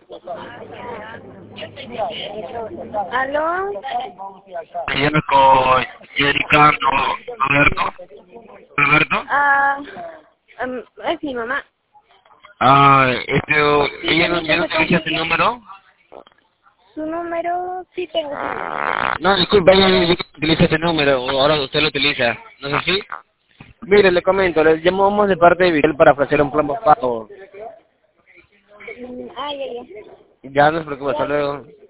¿Aló? Llamo con Yericano Roberto. ¿Roberto? Es mi mamá. Ella no, ya no utiliza este número. Su número sí tengo. No, disculpa, ella no utiliza este número, ahora usted lo utiliza, ¿no es así? Mire, le comento, le llamamos de parte de Vidal para ofrecer un plan postpago. Ya, ya. Ya no se preocupe, hasta luego.